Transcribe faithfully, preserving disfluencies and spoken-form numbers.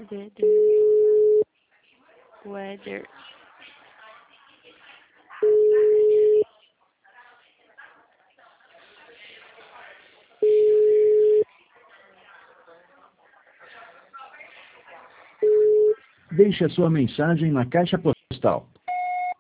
Weather. Weather. Deixe a sua mensagem na caixa postal